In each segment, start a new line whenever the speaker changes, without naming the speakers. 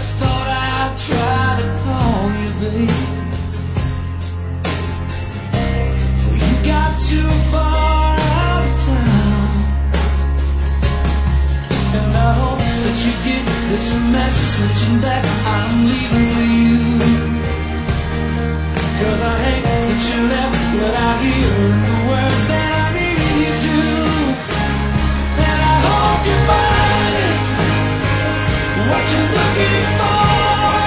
just thought I'd try to call you, babe. Well, you got too far out of town, and I hope that you get this message and that I'm leaving for you. 'Cause I hate that you left without hearing the words that I needed you to. And I hope you find what you're looking for.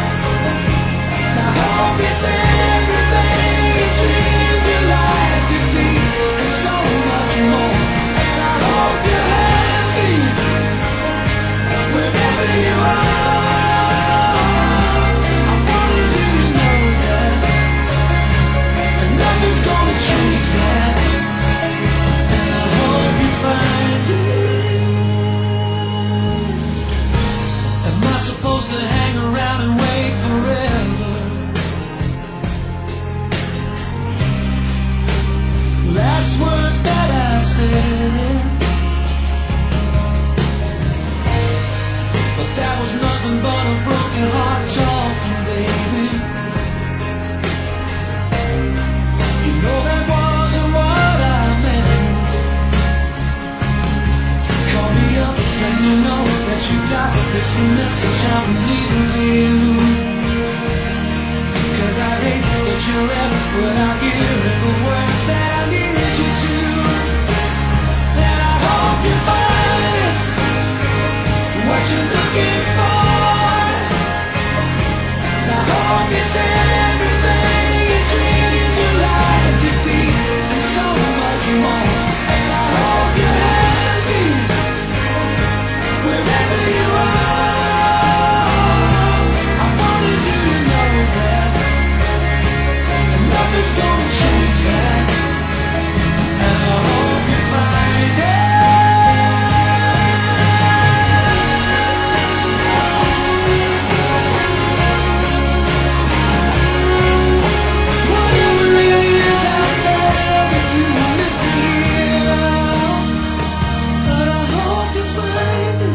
I hope it's everything you dreamed your life could be, and so much more. And I hope you're happy wherever you are. I wanted you to know that, and nothing's gonna change that. And I hope you find it. Am I supposed to hang around and wait forever? Last words that I said, but that was nothing but a broken heart talking, baby. You know that wasn't what I meant. Call me up and you know that you got this message I'm leaving for you. 'Cause I hate that you left without hearing the words that I needed you to. And I hope you find what you're looking for. I hope it's everything you dreamed your life could be, and so much more. And I hope you're happy wherever you are. I wanted you to know that, and nothing's gonna change that. And I hope you find it. Whatever it is out there that you are missing out, but I hope you find it,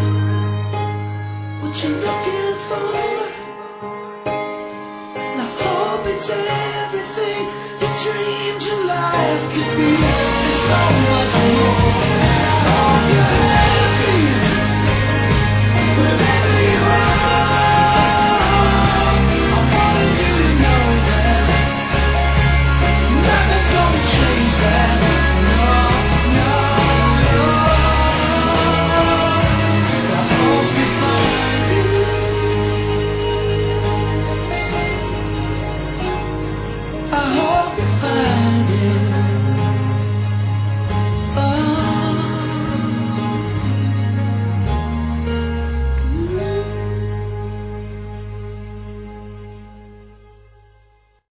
what you're looking for. I hope it's